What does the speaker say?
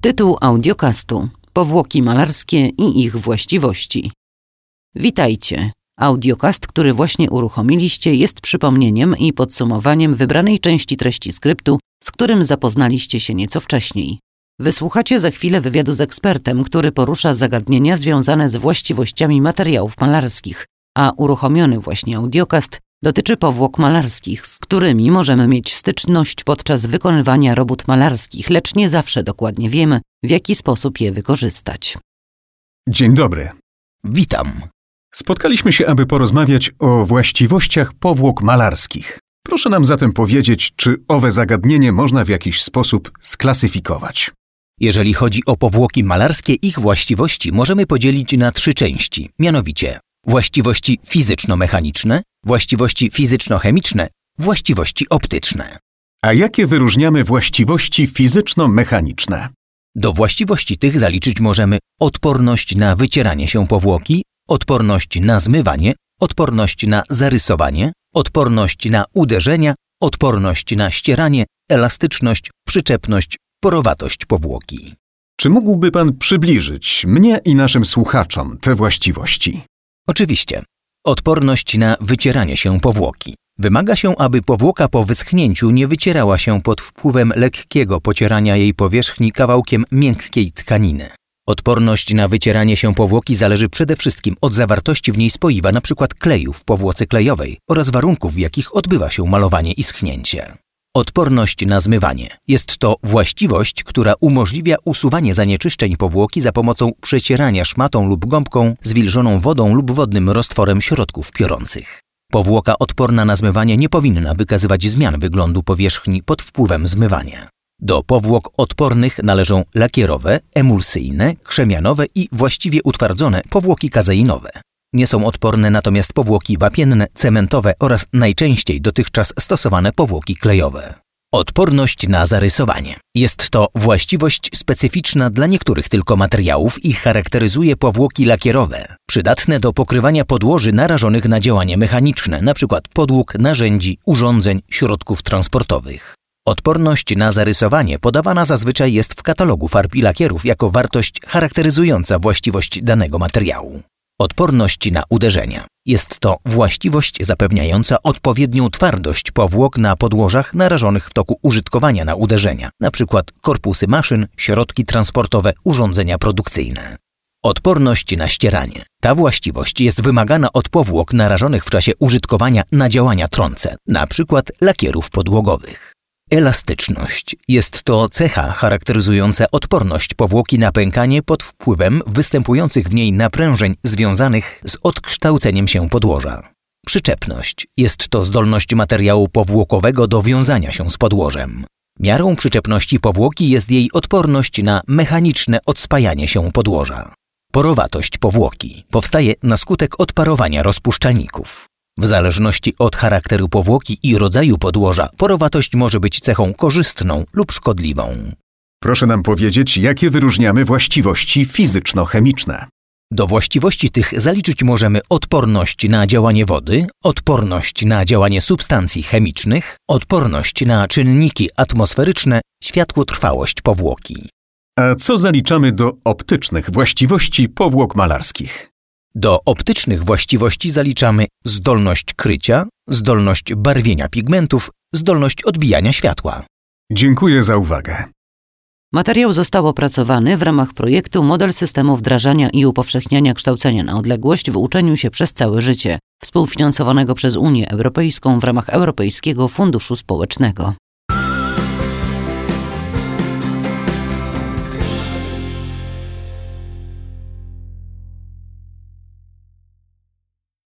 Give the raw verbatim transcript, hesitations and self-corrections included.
Tytuł audiocastu: Powłoki malarskie i ich właściwości. Witajcie. Audiocast, który właśnie uruchomiliście, jest przypomnieniem i podsumowaniem wybranej części treści skryptu, z którym zapoznaliście się nieco wcześniej. Wysłuchacie za chwilę wywiadu z ekspertem, który porusza zagadnienia związane z właściwościami materiałów malarskich, a uruchomiony właśnie audiocast dotyczy powłok malarskich, z którymi możemy mieć styczność podczas wykonywania robót malarskich, lecz nie zawsze dokładnie wiemy, w jaki sposób je wykorzystać. Dzień dobry. Witam. Spotkaliśmy się, aby porozmawiać o właściwościach powłok malarskich. Proszę nam zatem powiedzieć, czy owe zagadnienie można w jakiś sposób sklasyfikować. Jeżeli chodzi o powłoki malarskie, ich właściwości możemy podzielić na trzy części, mianowicie właściwości fizyczno-mechaniczne, właściwości fizyczno-chemiczne, właściwości optyczne. A jakie wyróżniamy właściwości fizyczno-mechaniczne? Do właściwości tych zaliczyć możemy odporność na wycieranie się powłoki, odporność na zmywanie, odporność na zarysowanie, odporność na uderzenia, odporność na ścieranie, elastyczność, przyczepność, porowatość powłoki. Czy mógłby Pan przybliżyć mnie i naszym słuchaczom te właściwości? Oczywiście. Odporność na wycieranie się powłoki. Wymaga się, aby powłoka po wyschnięciu nie wycierała się pod wpływem lekkiego pocierania jej powierzchni kawałkiem miękkiej tkaniny. Odporność na wycieranie się powłoki zależy przede wszystkim od zawartości w niej spoiwa, np. kleju w powłoce klejowej oraz warunków, w jakich odbywa się malowanie i schnięcie. Odporność na zmywanie. Jest to właściwość, która umożliwia usuwanie zanieczyszczeń powłoki za pomocą przecierania szmatą lub gąbką zwilżoną wodą lub wodnym roztworem środków piorących. Powłoka odporna na zmywanie nie powinna wykazywać zmian wyglądu powierzchni pod wpływem zmywania. Do powłok odpornych należą lakierowe, emulsyjne, krzemianowe i właściwie utwardzone powłoki kazeinowe. Nie są odporne natomiast powłoki wapienne, cementowe oraz najczęściej dotychczas stosowane powłoki klejowe. Odporność na zarysowanie. Jest to właściwość specyficzna dla niektórych tylko materiałów i charakteryzuje powłoki lakierowe, przydatne do pokrywania podłoży narażonych na działanie mechaniczne, np. podłóg, narzędzi, urządzeń, środków transportowych. Odporność na zarysowanie podawana zazwyczaj jest w katalogu farb i lakierów jako wartość charakteryzująca właściwość danego materiału. Odporność na uderzenia. Jest to właściwość zapewniająca odpowiednią twardość powłok na podłożach narażonych w toku użytkowania na uderzenia, np. korpusy maszyn, środki transportowe, urządzenia produkcyjne. Odporność na ścieranie. Ta właściwość jest wymagana od powłok narażonych w czasie użytkowania na działania trące, np. lakierów podłogowych. Elastyczność. Jest to cecha charakteryzująca odporność powłoki na pękanie pod wpływem występujących w niej naprężeń związanych z odkształceniem się podłoża. Przyczepność. Jest to zdolność materiału powłokowego do wiązania się z podłożem. Miarą przyczepności powłoki jest jej odporność na mechaniczne odspajanie się podłoża. Porowatość powłoki. Powstaje na skutek odparowania rozpuszczalników. W zależności od charakteru powłoki i rodzaju podłoża, porowatość może być cechą korzystną lub szkodliwą. Proszę nam powiedzieć, jakie wyróżniamy właściwości fizyczno-chemiczne. Do właściwości tych zaliczyć możemy odporność na działanie wody, odporność na działanie substancji chemicznych, odporność na czynniki atmosferyczne, światłotrwałość powłoki. A co zaliczamy do optycznych właściwości powłok malarskich? Do optycznych właściwości zaliczamy zdolność krycia, zdolność barwienia pigmentów, zdolność odbijania światła. Dziękuję za uwagę. Materiał został opracowany w ramach projektu Model systemu wdrażania i upowszechniania kształcenia na odległość w uczeniu się przez całe życie, współfinansowanego przez Unię Europejską w ramach Europejskiego Funduszu Społecznego.